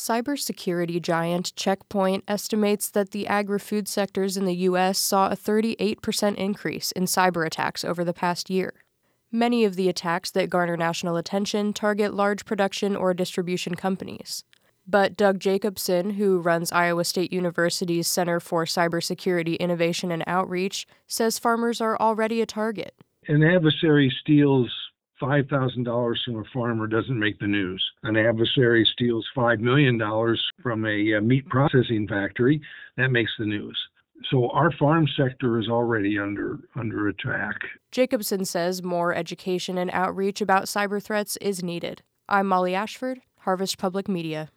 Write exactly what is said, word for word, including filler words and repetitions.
Cybersecurity giant Check Point estimates that the agri-food sectors in the U S saw a thirty-eight percent increase in cyber attacks over the past year. Many of the attacks that garner national attention target large production or distribution companies. But Doug Jacobson, who runs Iowa State University's Center for Cybersecurity Innovation and Outreach, says farmers are already a target. An adversary steals five thousand dollars from a farmer doesn't make the news. An adversary steals five million dollars from a uh, meat processing factory, that makes the news. So our farm sector is already under under attack. Jacobson says more education and outreach about cyber threats is needed. I'm Molly Ashford, Harvest Public Media.